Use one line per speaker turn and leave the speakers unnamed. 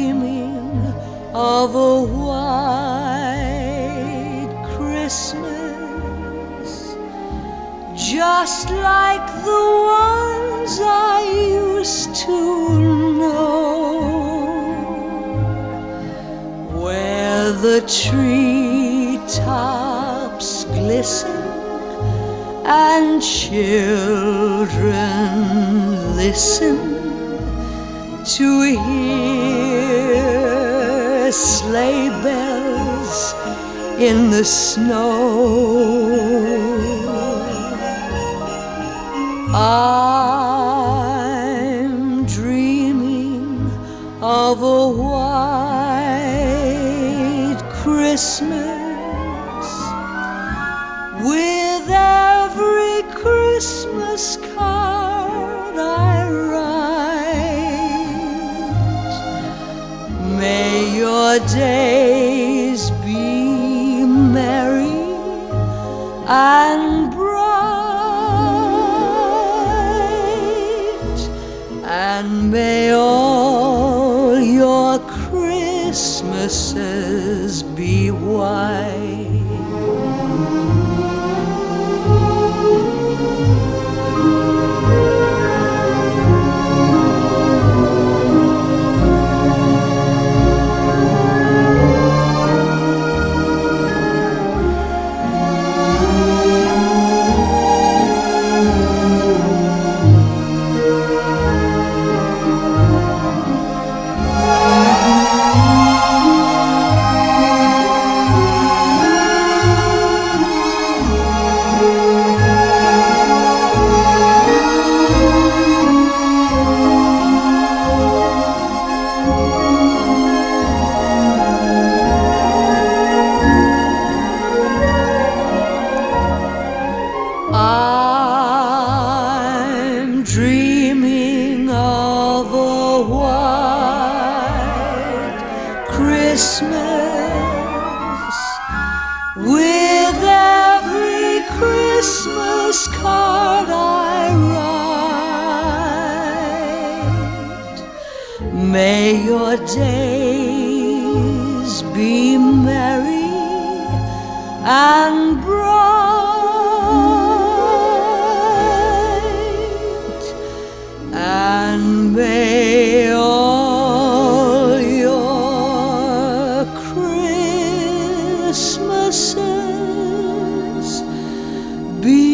dreaming of a white Christmas, just like the ones I used to know, where the treetops glisten and children listen to hear sleigh bells in the snow. I'm dreaming of a white Christmas, with every Christmas card I write. May your days be merry and bright, and may all your Christmases be white. I'm dreaming of a white Christmas, with every Christmas card I write. May your days be merry and bright, and may all your Christmases be